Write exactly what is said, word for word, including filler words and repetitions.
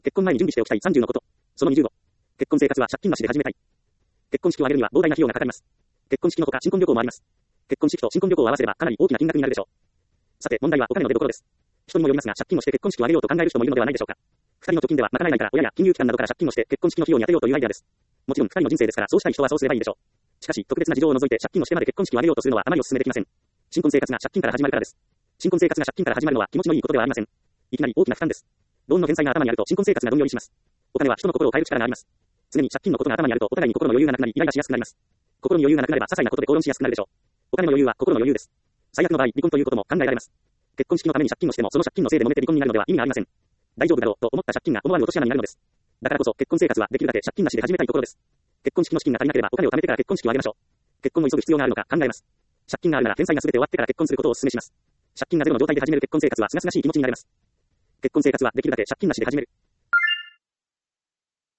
結婚前に準備しておきたいさんじゅうのこと。そのにじゅうご。結婚生活は借金なしで始めたい。結婚式を挙げるには膨大な費用がかかります。結婚式のほか新婚旅行もあります。結婚式と新婚旅行を合わせればかなり大きな金額になるでしょう。さて、問題はお金の出所です。人にもよりますが、借金をして結婚式を挙げようと考える人もいるのではないでしょうか。二人の貯金では賄えないから親や金融機関などから借金をして結婚式の費用に充てようというアイデアです。もちろん二人の人生ですから、そうしたい人はそうすればいいでしょう。しかし、特別な事情を除いて借金をしてまで結婚式を挙げようとするのはあまりお勧めできません。新婚生活が借金から始まるからです。新婚生活が借金から始まるのは気持ちのいいことではありません。いきなり大きな負担です。ローンの返済が頭にあると新婚生活がどんよりします。お金は人の心を変える力があります。常に借金のことが頭にあるとお互いに心の余裕がなくなり、イライラしやすくなります。心に余裕がなくなれば些細なことで口論しやすくなるでしょう。お金の余裕は心の余裕です。最悪の場合、離婚ということも考えられます。結婚式のために借金をしても、その借金のせいで揉めて離婚になるのでは意味がありません。大丈夫だろうと思った借金が思わぬ落とし穴になるのです。だからこそ結婚生活はできるだけ借金なしで始めたいところです。結婚式の資金が足りなければお金を貯めてから結婚式を挙げましょう。結婚を急ぐ必要があるのか考えます。借金があるなら返済が全て終わってから結婚することをお勧めします。借金がゼロの状態で始める結婚生活は清々しい気持ちになれます。結婚生活はできるだけ借金なしで始める。